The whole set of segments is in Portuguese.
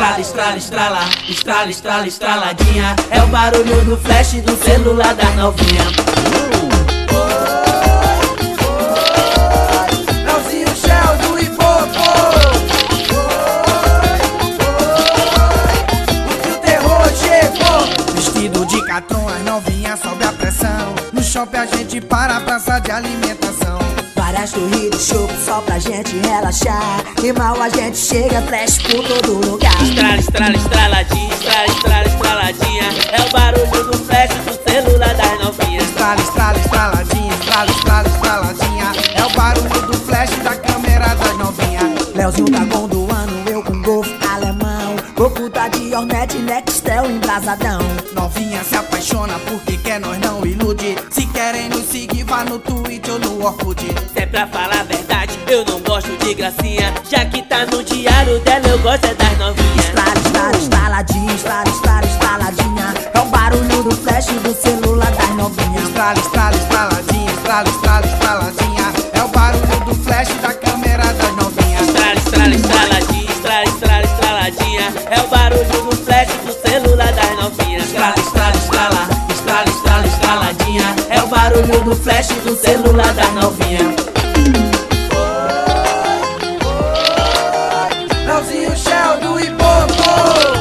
Estrala, estrala, estrala, estrala, estrala, estraladinha. É o barulho do flash do celular das novinha. Leozinho, Shell do Iboco. O terror chegou. Vestido de Catron, as novinhas sobe a pressão. No shopping a gente para a praça de alimentação. Várias corridas, chope só pra gente relaxar. E mal a gente chega, flash por todo lugar. Estrala, estrala, estraladinha, estrala, estrala, estraladinha. É o barulho do flash do celular das novinhas. Estrala, estrala, estraladinha, estrala, estrala, estraladinha. É o barulho do flash da câmera das novinhas. Leozinho tá gondoando, eu com golfe alemão. Goku tá de Hornet, Nextel embrasadão. Novinha se apaixona porque quer, nós não ilude. Se querem nos seguir, vá no Twitter ou no Orkut. Se é pra falar a verdade, eu não gosto de gracinha. Já que tá no diário dela, eu gosto é das novinhas. Estrala, estrala, estraladinha, estrala, estrala, estraladinha. É o barulho do flash do celular das novinhas. Estrala, estrala, estraladinha, estrala, estrala, estraladinha. É o barulho do flash da câmera das novinhas. Estrala, estrala, estraladinha, estrala, estrala, estraladinha. É o barulho do flash do celular das novinhas. Estrala, estrala, estrala, estrala, estrala, estraladinha. É o barulho do flash do celular das novinhas. Leozinho, Shell do Iboco.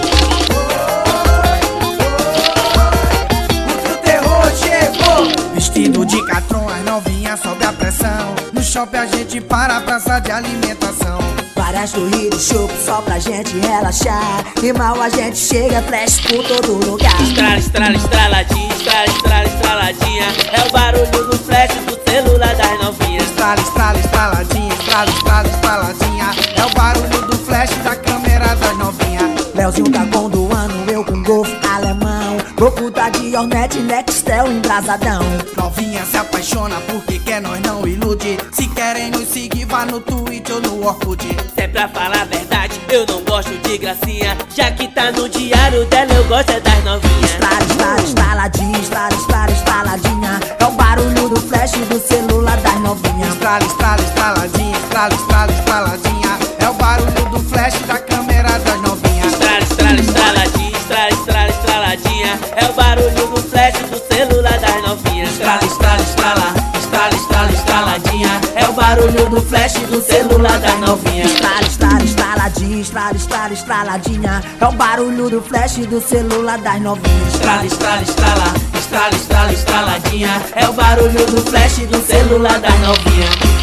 O terror chegou. Vestido de Catron, as novinhas sobe a pressão. No shopping a gente para a praça de alimentação. Várias corridas, chope só pra gente relaxar. E mal a gente chega, flash por todo lugar. Estrala, estrala, estraladinha, estrala, estrala, estraladinha. É o barulho do flash do celular das novinhas. Estrala, estrala, estraladinha, estrala, estrala, estraladinha. É o barulho do flash da câmera das novinhas. Leozinho tá gondoando, eu com golfe alemão. Goku tá de Hornet, Nextel embrasadão. Novinha se apaixona porque quer, nós não ilude. Se querem nos seguir, vá no Twitter ou no Orkut. Se é pra falar a verdade, eu não gosto de gracinha. Já que tá no diário dela, eu gosto é das novinhas. Estrala, estrala, estraladinha, estrala, estrala, estraladinha. É o barulho do flash do celular das novinhas. Estrala, estrala, estraladinha, estrala, estrala, estraladinha. É o barulho do flash da câmera das novinhas. Estrala, estrala, estraladinha, estrala, estrala, estraladinha. É o barulho do flash do celular das novinhas. Estrala, estrala, estrala, estrala, estrala, estraladinha. É o barulho do flash do celular das novinhas. Estrala, estrala, estraladinha, estrala, estrala, estraladinha. É o barulho do flash do celular das novinhas. Estrala, estrala, estrala, estrala, estrala, estraladinha. É o barulho do flash do celular das novinhas.